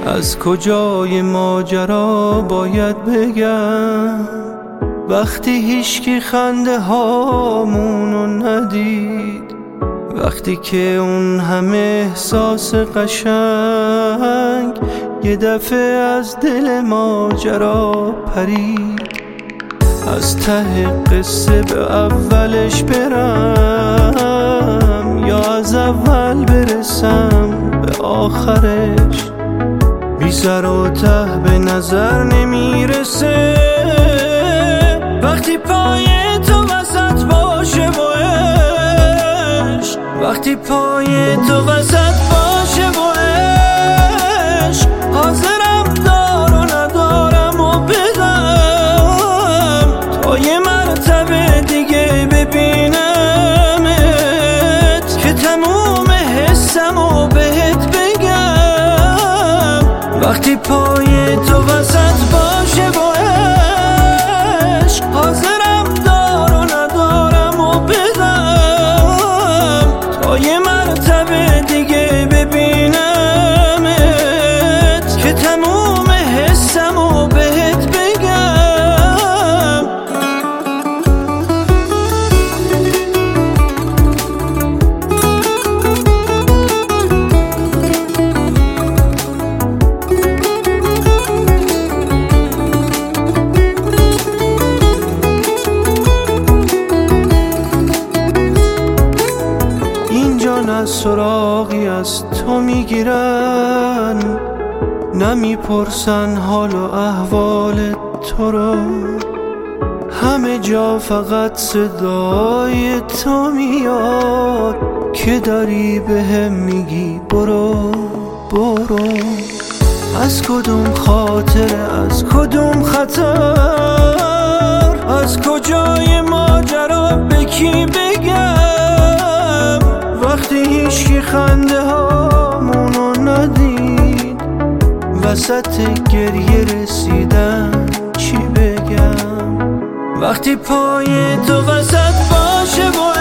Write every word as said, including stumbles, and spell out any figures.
از کجای ماجرا باید بگم وقتی هیچکی خنده هامونو ندید، وقتی که اون همه احساس قشنگ یه دفعه از دل ماجرا پرید. از ته قصه به اولش برم یا از اول برسم به آخرش، بی سر و ته به نظر نمیرسه. وقتی پای تو وسط باشه با عشق، وقتی پای تو وسط باشه با عشق، حاضرم دار و ندارم و بدم تا یه مرتبه دیگه ببینمت که تموم حسم و بهت بگم. وقتی پای تو وسط باشه با عشق، حاضرم دار و ندارم و بدم تا یه مرتبه دیگه ببینمت که تموم حسم و بهت بگم. نه سراغی از تو میگیرن، نمیپرسن حال و احوال تو رو، همه جا فقط صدای تو میاد که داری بهم میگی برو برو. از کدوم خاطره، از کدوم خطر، از کجای ماجرا به کی بگم؟ وقتی هیچکی خنده هامونو ندید، وسط گریه رسیدن چی بگم؟ وقتی پای تو وسط باشه با